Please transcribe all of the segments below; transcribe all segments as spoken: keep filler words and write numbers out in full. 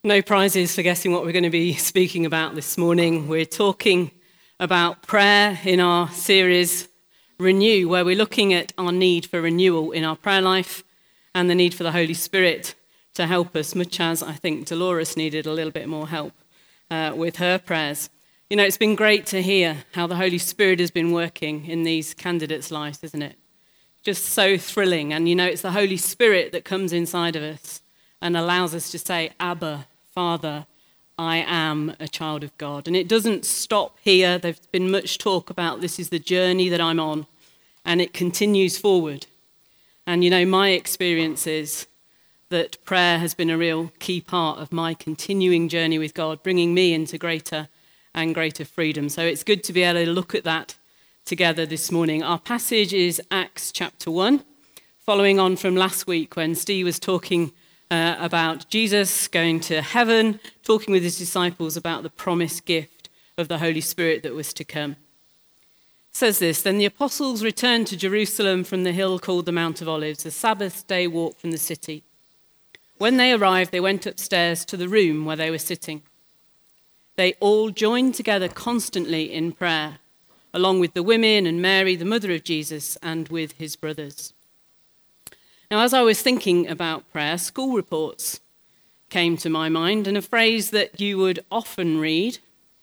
No prizes for guessing what we're going to be speaking about this morning. We're talking about prayer in our series Renew, where we're looking at our need for renewal in our prayer life and the need for the Holy Spirit to help us, much as I think Dolores needed a little bit more help uh, with her prayers. You know, it's been great to hear how the Holy Spirit has been working in these candidates' lives, isn't it? Just so thrilling. And, you know, it's the Holy Spirit that comes inside of us and allows us to say, Abba, Father, I am a child of God. And it doesn't stop here. There's been much talk about this is the journey that I'm on, and it continues forward. And, you know, my experience is that prayer has been a real key part of my continuing journey with God, bringing me into greater and greater freedom. So it's good to be able to look at that together this morning. Our passage is Acts chapter one, following on from last week when Steve was talking Uh, about Jesus going to heaven, talking with his disciples about the promised gift of the Holy Spirit that was to come. It says this, then the apostles returned to Jerusalem from the hill called the Mount of Olives, a Sabbath day walk from the city. When they arrived, they went upstairs to the room where they were sitting. They all joined together constantly in prayer, along with the women and Mary, the mother of Jesus, and with his brothers. Now, as I was thinking about prayer, school reports came to my mind, and a phrase that you would often read,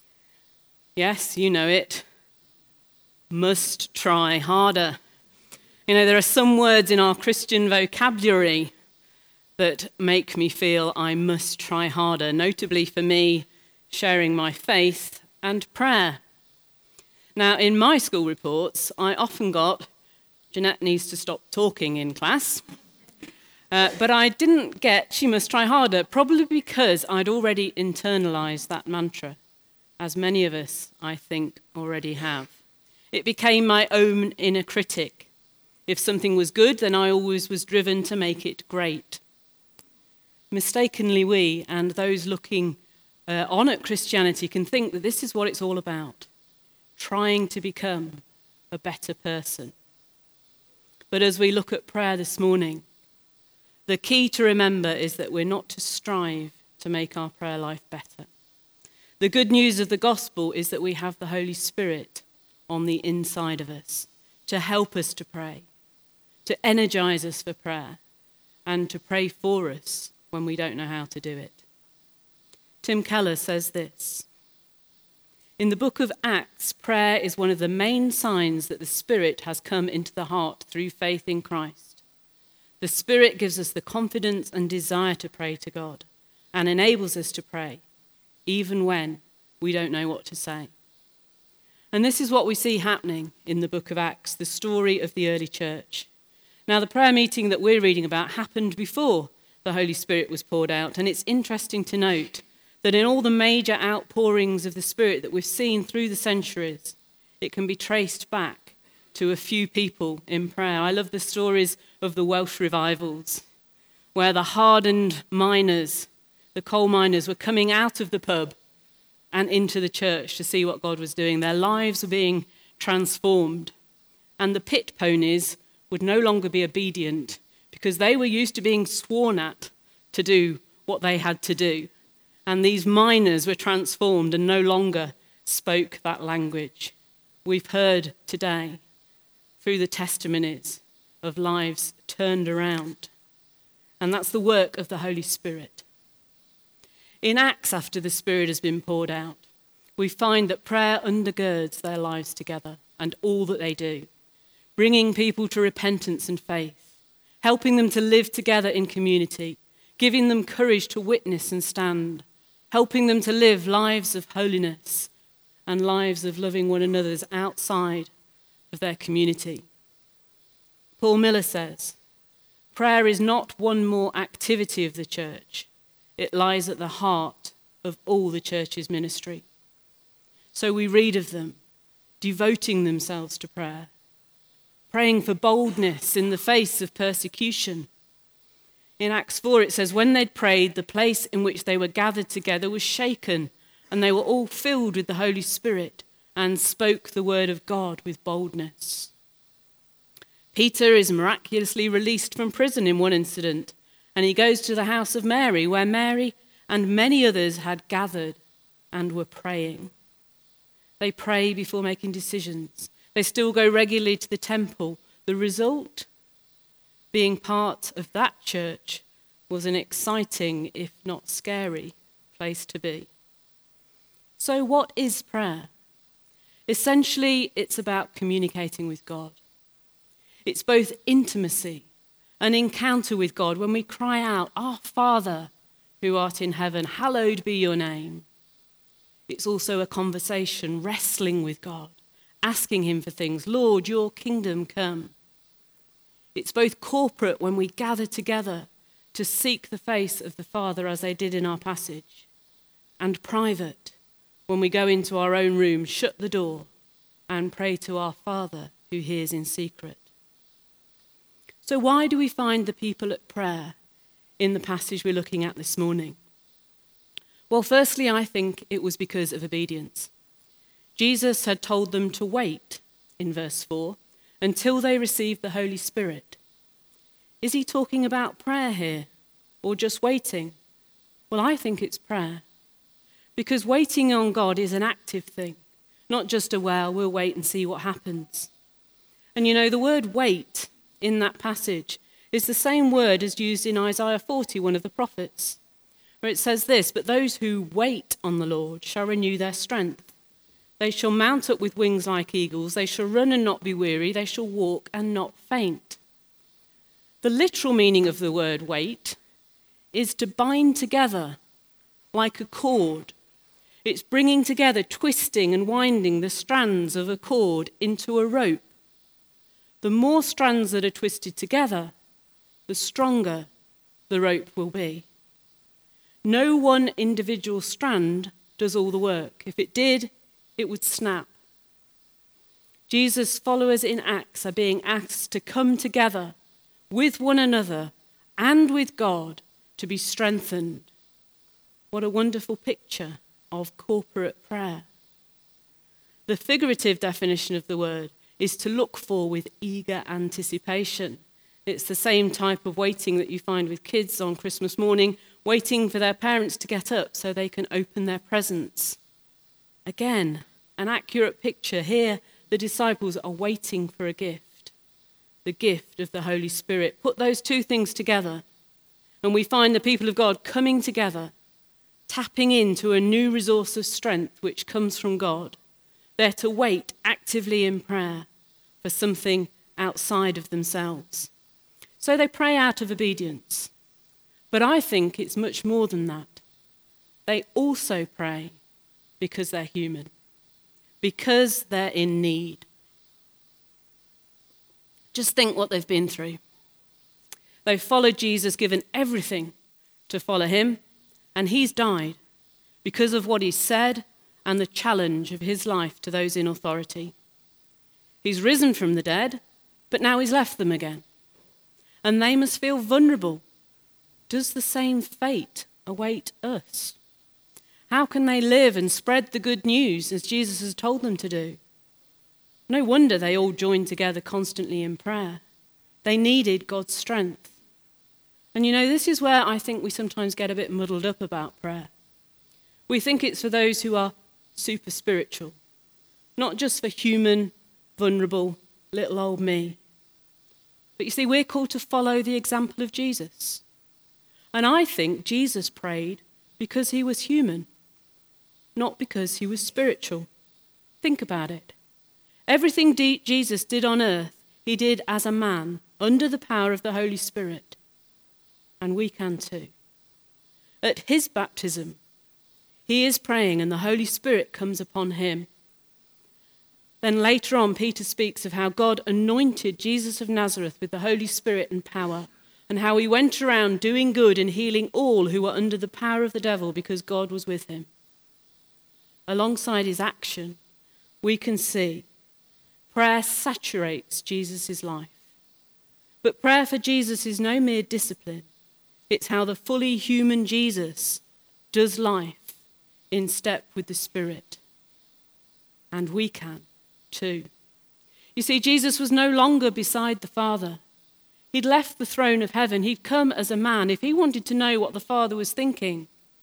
yes, you know it, must try harder. You know, there are some words in our Christian vocabulary that make me feel I must try harder, notably for me, sharing my faith and prayer. Now, in my school reports, I often got, Jeanette needs to stop talking in class. Uh, but I didn't get, she must try harder, probably because I'd already internalized that mantra, as many of us, I think, already have. It became my own inner critic. If something was good, then I always was driven to make it great. Mistakenly, we and those looking uh, on at Christianity can think that this is what it's all about, trying to become a better person. But as we look at prayer this morning, the key to remember is that we're not to strive to make our prayer life better. The good news of the gospel is that we have the Holy Spirit on the inside of us to help us to pray, to energize us for prayer, and to pray for us when we don't know how to do it. Tim Keller says this, in the book of Acts, prayer is one of the main signs that the Spirit has come into the heart through faith in Christ. The Spirit gives us the confidence and desire to pray to God and enables us to pray, even when we don't know what to say. And this is what we see happening in the book of Acts, the story of the early church. Now, the prayer meeting that we're reading about happened before the Holy Spirit was poured out, and it's interesting to note that in all the major outpourings of the Spirit that we've seen through the centuries, it can be traced back to a few people in prayer. I love the stories of the Welsh revivals, where the hardened miners, the coal miners, were coming out of the pub and into the church to see what God was doing. Their lives were being transformed, and the pit ponies would no longer be obedient because they were used to being sworn at to do what they had to do. And these miners were transformed and no longer spoke that language. We've heard today through the testimonies of lives turned around. And that's the work of the Holy Spirit. In Acts, after the Spirit has been poured out, we find that prayer undergirds their lives together and all that they do, bringing people to repentance and faith, helping them to live together in community, giving them courage to witness and stand, helping them to live lives of holiness and lives of loving one another outside of their community. Paul Miller says, prayer is not one more activity of the church. It lies at the heart of all the church's ministry. So we read of them devoting themselves to prayer, praying for boldness in the face of persecution. In Acts four it says, when they'd prayed, the place in which they were gathered together was shaken, and they were all filled with the Holy Spirit and spoke the word of God with boldness. Peter is miraculously released from prison in one incident, and he goes to the house of Mary, where Mary and many others had gathered and were praying. They pray before making decisions. They still go regularly to the temple. The result, being part of that church, was an exciting, if not scary, place to be. So what is prayer? Essentially, it's about communicating with God. It's both intimacy, an encounter with God when we cry out, "Our Father, who art in heaven, hallowed be your name." It's also a conversation, wrestling with God, asking him for things. "Lord, your kingdom come." It's both corporate when we gather together to seek the face of the Father as they did in our passage, and private when we go into our own room, shut the door, and pray to our Father who hears in secret. So why do we find the people at prayer in the passage we're looking at this morning? Well, firstly, I think it was because of obedience. Jesus had told them to wait, in verse four, until they received the Holy Spirit. Is he talking about prayer here, or just waiting? Well, I think it's prayer. Because waiting on God is an active thing, not just a, well, we'll wait and see what happens. And you know, the word wait in that passage is the same word as used in Isaiah forty, one of the prophets, where it says this, "But those who wait on the Lord shall renew their strength. They shall mount up with wings like eagles. They shall run and not be weary. They shall walk and not faint." The literal meaning of the word wait is to bind together like a cord. It's bringing together, twisting and winding the strands of a cord into a rope. The more strands that are twisted together, the stronger the rope will be. No one individual strand does all the work. If it did, it would snap. Jesus' followers in Acts are being asked to come together with one another and with God to be strengthened. What a wonderful picture of corporate prayer. The figurative definition of the word is to look for with eager anticipation. It's the same type of waiting that you find with kids on Christmas morning, waiting for their parents to get up so they can open their presents. Again, an accurate picture. Here, the disciples are waiting for a gift, the gift of the Holy Spirit. Put those two things together, and we find the people of God coming together, tapping into a new resource of strength which comes from God. They're to wait actively in prayer for something outside of themselves. So they pray out of obedience. But I think it's much more than that. They also pray because they're human, because they're in need. Just think what they've been through. They've followed Jesus, given everything to follow him, and he's died because of what he said and the challenge of his life to those in authority. He's risen from the dead, but now he's left them again. And they must feel vulnerable. Does the same fate await us? How can they live and spread the good news as Jesus has told them to do? No wonder they all joined together constantly in prayer. They needed God's strength. And you know, this is where I think we sometimes get a bit muddled up about prayer. We think it's for those who are super spiritual, not just for human, vulnerable, little old me. But you see, we're called to follow the example of Jesus. And I think Jesus prayed because he was human, not because he was spiritual. Think about it. Everything D- Jesus did on earth, he did as a man, under the power of the Holy Spirit. And we can too. At his baptism, he is praying and the Holy Spirit comes upon him. Then later on, Peter speaks of how God anointed Jesus of Nazareth with the Holy Spirit and power, and how he went around doing good and healing all who were under the power of the devil because God was with him. Alongside his action, we can see prayer saturates Jesus' life. But prayer for Jesus is no mere discipline. It's how the fully human Jesus does life in step with the Spirit. And we can too. You see, Jesus was no longer beside the Father. He'd left the throne of heaven. He'd come as a man. If he wanted to know what the Father was thinking,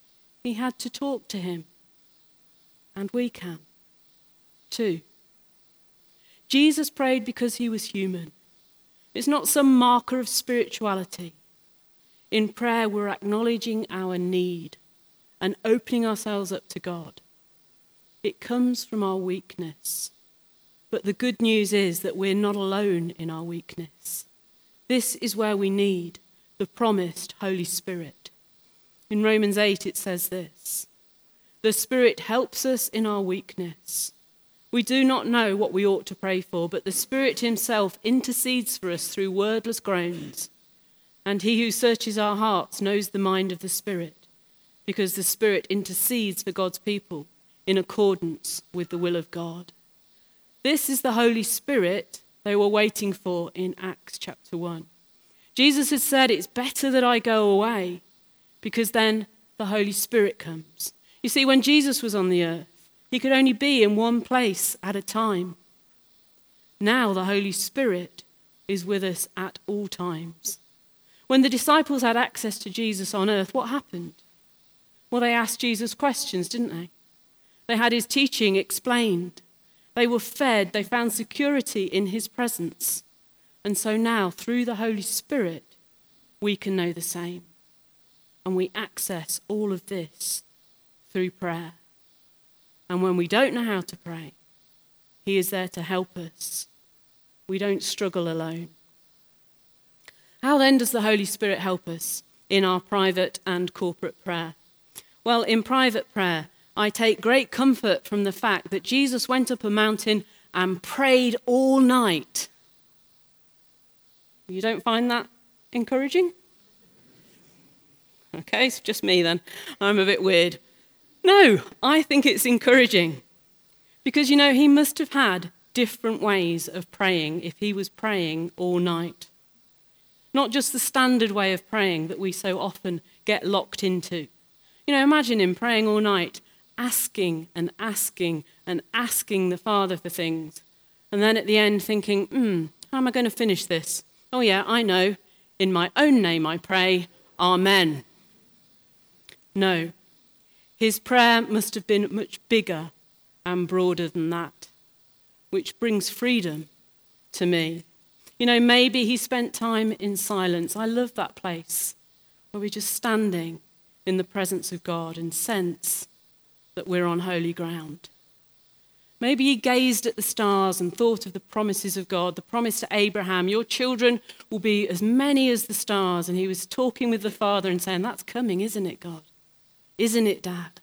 He had to talk to him. And we can, too. Jesus prayed because he was human. It's not some marker of spirituality. In prayer, we're acknowledging our need and opening ourselves up to God. It comes from our weakness. But the good news is that we're not alone in our weakness. This is where we need the promised Holy Spirit. In Romans eight, it says this: the Spirit helps us in our weakness. We do not know what we ought to pray for, but the Spirit himself intercedes for us through wordless groans. And he who searches our hearts knows the mind of the Spirit, because the Spirit intercedes for God's people in accordance with the will of God. This is the Holy Spirit they were waiting for in Acts chapter one. Jesus had said, it's better that I go away, because then the Holy Spirit comes. You see, when Jesus was on the earth, he could only be in one place at a time. Now the Holy Spirit is with us at all times. When the disciples had access to Jesus on earth, what happened? Well, they asked Jesus questions, didn't they? They had his teaching explained. They were fed. They found security in his presence. And so now, through the Holy Spirit, we can know the same. And we access all of this through prayer. And when we don't know how to pray, he is there to help us. We don't struggle alone. How then does the Holy Spirit help us in our private and corporate prayer? Well, in private prayer, I take great comfort from the fact that Jesus went up a mountain and prayed all night. You don't find that encouraging? Okay, it's just me then. I'm a bit weird. No, I think it's encouraging. Because, you know, he must have had different ways of praying if he was praying all night. Not just the standard way of praying that we so often get locked into. You know, imagine him praying all night, asking and asking and asking the Father for things. And then at the end thinking, hmm, how am I going to finish this? Oh yeah, I know. In my own name I pray, Amen. No. His prayer must have been much bigger and broader than that, which brings freedom to me. You know, maybe he spent time in silence. I love that place where we're just standing in the presence of God and sense that we're on holy ground. Maybe he gazed at the stars and thought of the promises of God, the promise to Abraham, your children will be as many as the stars. And he was talking with the Father and saying, that's coming, isn't it, God? Isn't it, Dad?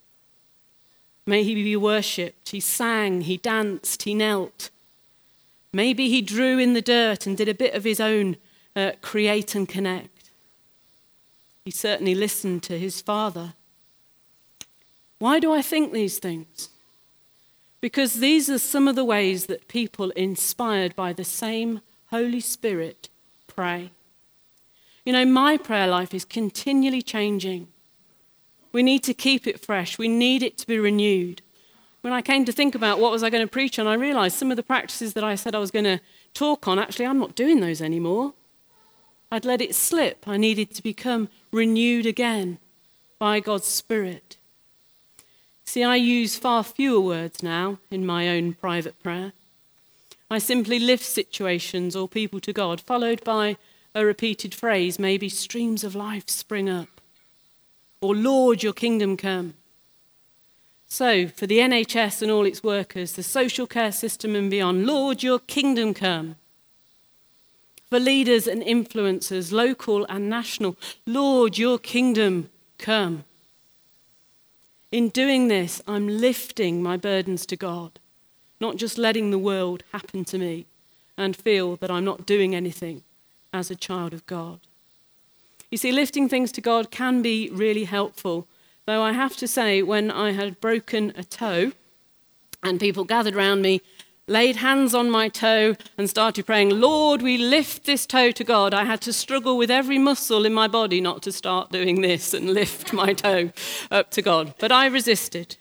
May he be worshipped. He sang, he danced, he knelt. Maybe he drew in the dirt and did a bit of his own uh, create and connect. He certainly listened to his Father. Why do I think these things? Because these are some of the ways that people inspired by the same Holy Spirit pray. You know, my prayer life is continually changing. We need to keep it fresh. We need it to be renewed. When I came to think about what was I going to preach on, I realized some of the practices that I said I was going to talk on, actually, I'm not doing those anymore. I'd let it slip. I needed to become renewed again by God's Spirit. See, I use far fewer words now in my own private prayer. I simply lift situations or people to God, followed by a repeated phrase, maybe streams of life spring up. Or, Lord, your kingdom come. So, for the N H S and all its workers, the social care system and beyond, Lord, your kingdom come. For leaders and influencers, local and national, Lord, your kingdom come. In doing this, I'm lifting my burdens to God, not just letting the world happen to me and feel that I'm not doing anything as a child of God. You see, lifting things to God can be really helpful, though I have to say, when I had broken a toe and people gathered around me, laid hands on my toe and started praying, Lord, we lift this toe to God, I had to struggle with every muscle in my body not to start doing this and lift my toe up to God. But I resisted.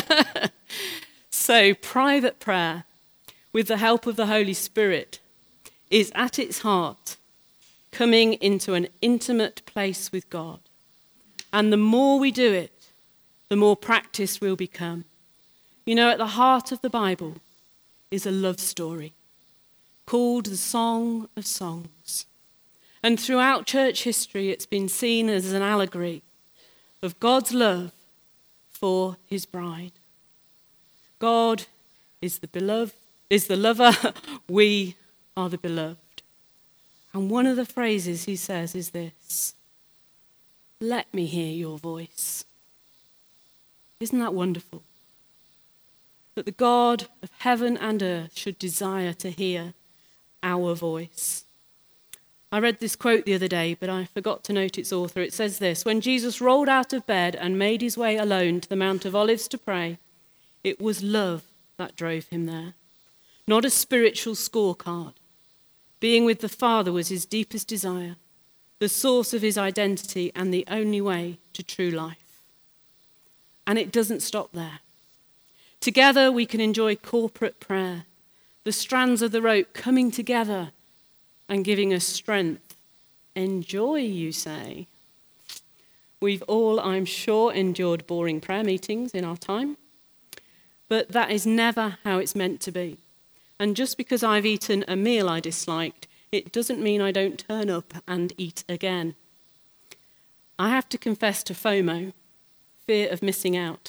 So private prayer, with the help of the Holy Spirit, is at its heart coming into an intimate place with God. And the more we do it, the more practiced we'll become. You know, at the heart of the Bible is a love story called the Song of Songs. And throughout church history, it's been seen as an allegory of God's love for his bride. God is the beloved, is the lover, we are the beloved. And one of the phrases he says is this: let me hear your voice. Isn't that wonderful? That the God of heaven and earth should desire to hear our voice. I read this quote the other day, but I forgot to note its author. It says this: when Jesus rolled out of bed and made his way alone to the Mount of Olives to pray, it was love that drove him there, not a spiritual scorecard. Being with the Father was his deepest desire, the source of his identity and the only way to true life. And it doesn't stop there. Together we can enjoy corporate prayer, the strands of the rope coming together and giving us strength. Enjoy, you say? We've all, I'm sure, endured boring prayer meetings in our time, but that is never how it's meant to be. And just because I've eaten a meal I disliked, it doesn't mean I don't turn up and eat again. I have to confess to FOMO, fear of missing out.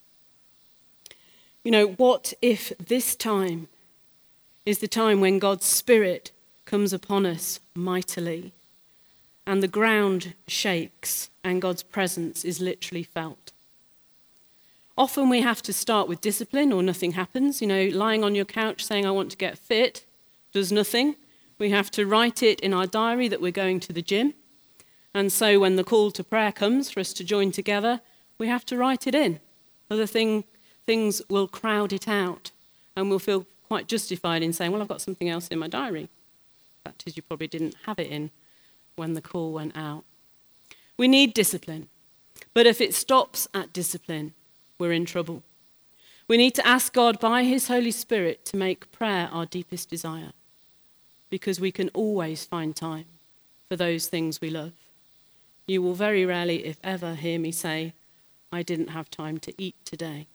You know, what if this time is the time when God's Spirit comes upon us mightily and the ground shakes and God's presence is literally felt? Often we have to start with discipline or nothing happens. You know, lying on your couch saying, I want to get fit, does nothing. We have to write it in our diary that we're going to the gym. And so when the call to prayer comes for us to join together, we have to write it in. Other thing, things will crowd it out and we'll feel quite justified in saying, well, I've got something else in my diary. That is, you probably didn't have it in when the call went out. We need discipline. But if it stops at discipline, we're in trouble. We need to ask God by his Holy Spirit to make prayer our deepest desire, because we can always find time for those things we love. You will very rarely, if ever, hear me say, I didn't have time to eat today.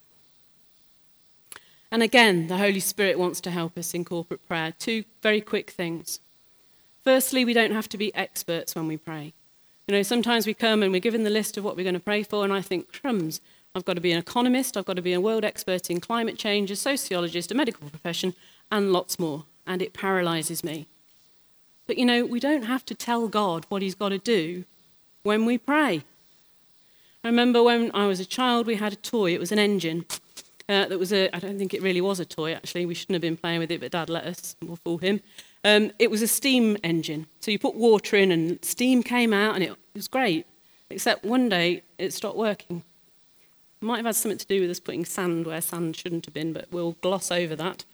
And again, the Holy Spirit wants to help us in corporate prayer. Two very quick things. Firstly, we don't have to be experts when we pray. You know, sometimes we come and we're given the list of what we're going to pray for, and I think, crumbs, I've got to be an economist, I've got to be a world expert in climate change, a sociologist, a medical profession, and lots more. And it paralyses me. But, you know, we don't have to tell God what he's got to do when we pray. I remember when I was a child, we had a toy. It was an engine. Uh, that was a, I don't think it really was a toy, actually. We shouldn't have been playing with it, but Dad let us. We'll fool him. Um, it was a steam engine. So you put water in and steam came out, and it, it was great. Except one day, it stopped working. It might have had something to do with us putting sand where sand shouldn't have been, but we'll gloss over that.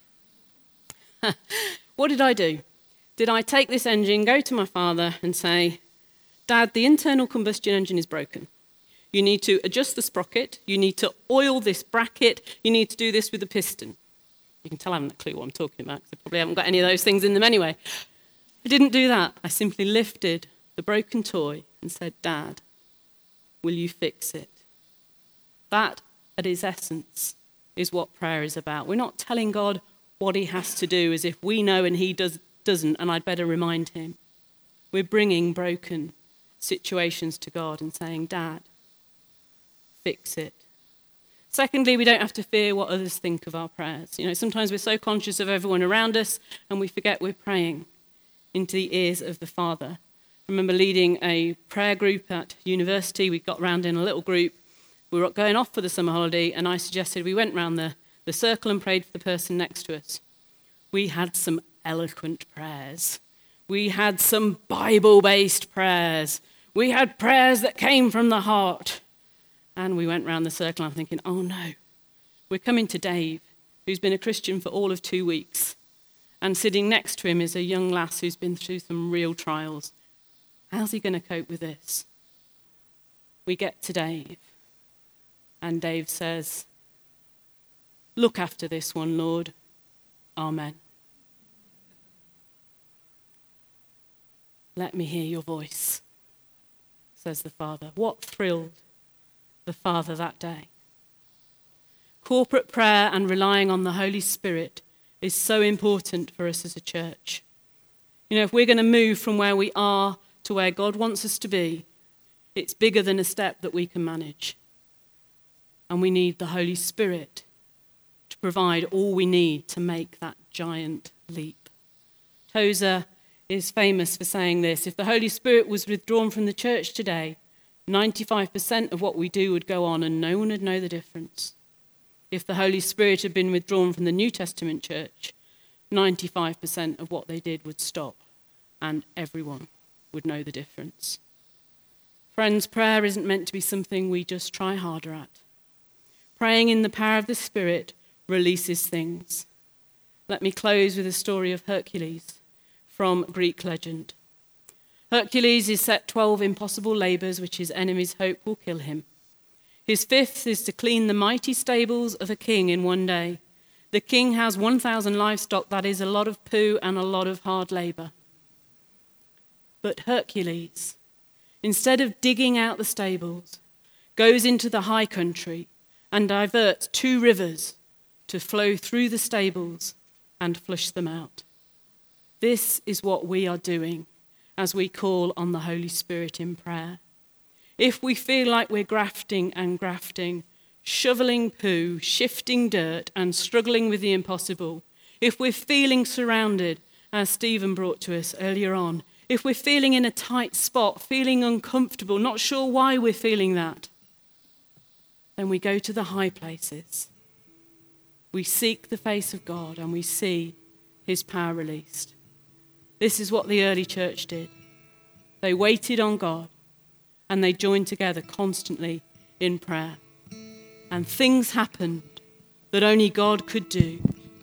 What did I do? Did I take this engine, go to my father and say, Dad, the internal combustion engine is broken. You need to adjust the sprocket. You need to oil this bracket. You need to do this with the piston. You can tell I haven't a clue what I'm talking about because I probably haven't got any of those things in them anyway. I didn't do that. I simply lifted the broken toy and said, Dad, will you fix it? That, at its essence, is what prayer is about. We're not telling God what he has to do as if we know and he does, doesn't, and I'd better remind him. We're bringing broken situations to God and saying, Dad, fix it. Secondly, we don't have to fear what others think of our prayers. You know, sometimes we're so conscious of everyone around us and we forget we're praying into the ears of the Father. I remember leading a prayer group at university. We got round in a little group. We were going off for the summer holiday, and I suggested we went round the, the circle and prayed for the person next to us. We had some eloquent prayers. We had some Bible-based prayers. We had prayers that came from the heart. And we went round the circle, and I'm thinking, oh no, we're coming to Dave, who's been a Christian for all of two weeks. And sitting next to him is a young lass who's been through some real trials. How's he going to cope with this? We get to Dave. And Dave says, look after this one, Lord. Amen. Let me hear your voice, says the Father. What thrilled the Father that day. Corporate prayer and relying on the Holy Spirit is so important for us as a church. You know, if we're going to move from where we are to where God wants us to be, it's bigger than a step that we can manage. And we need the Holy Spirit to provide all we need to make that giant leap. Tozer is famous for saying this: if the Holy Spirit was withdrawn from the church today, ninety-five percent of what we do would go on and no one would know the difference. If the Holy Spirit had been withdrawn from the New Testament church, ninety-five percent of what they did would stop and everyone would know the difference. Friends, prayer isn't meant to be something we just try harder at. Praying in the power of the Spirit releases things. Let me close with a story of Hercules from Greek legend. Hercules is set twelve impossible labours which his enemies hope will kill him. His fifth is to clean the mighty stables of a king in one day. The king has one thousand livestock, that is a lot of poo and a lot of hard labour. But Hercules, instead of digging out the stables, goes into the high country and diverts two rivers to flow through the stables and flush them out. This is what we are doing as we call on the Holy Spirit in prayer. If we feel like we're grafting and grafting, shoveling poo, shifting dirt, and struggling with the impossible, if we're feeling surrounded, as Stephen brought to us earlier on, if we're feeling in a tight spot, feeling uncomfortable, not sure why we're feeling that, then we go to the high places. We seek the face of God and we see his power released. This is what the early church did. They waited on God and they joined together constantly in prayer. And things happened that only God could do.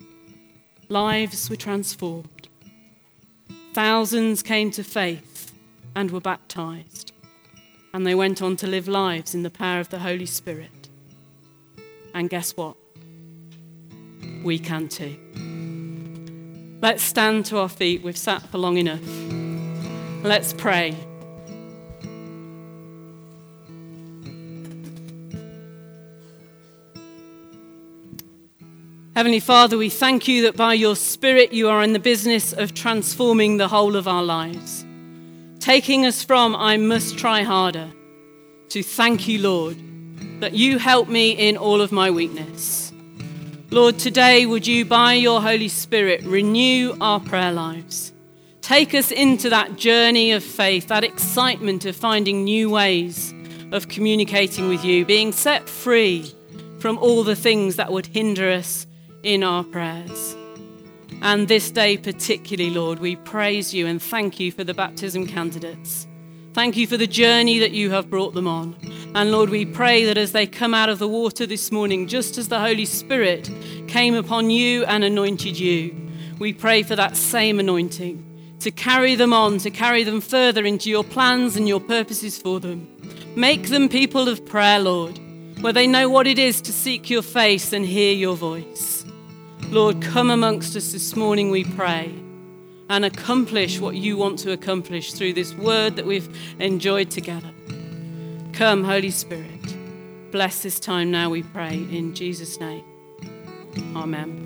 Lives were transformed. Thousands came to faith and were baptized. And they went on to live lives in the power of the Holy Spirit. And guess what? We can too. Let's stand to our feet. We've sat for long enough. Let's pray. Heavenly Father, we thank you that by your Spirit you are in the business of transforming the whole of our lives. Taking us from I must try harder to thank you, Lord, that you help me in all of my weakness. Lord, today would you, by your Holy Spirit, renew our prayer lives. Take us into that journey of faith, that excitement of finding new ways of communicating with you, being set free from all the things that would hinder us in our prayers. And this day particularly, Lord, we praise you and thank you for the baptism candidates. Thank you for the journey that you have brought them on. And Lord, we pray that as they come out of the water this morning, just as the Holy Spirit came upon you and anointed you, we pray for that same anointing to carry them on, to carry them further into your plans and your purposes for them. Make them people of prayer, Lord, where they know what it is to seek your face and hear your voice. Lord, come amongst us this morning, we pray, and accomplish what you want to accomplish through this word that we've enjoyed together. Come, Holy Spirit. Bless this time now, we pray, in Jesus' name. Amen.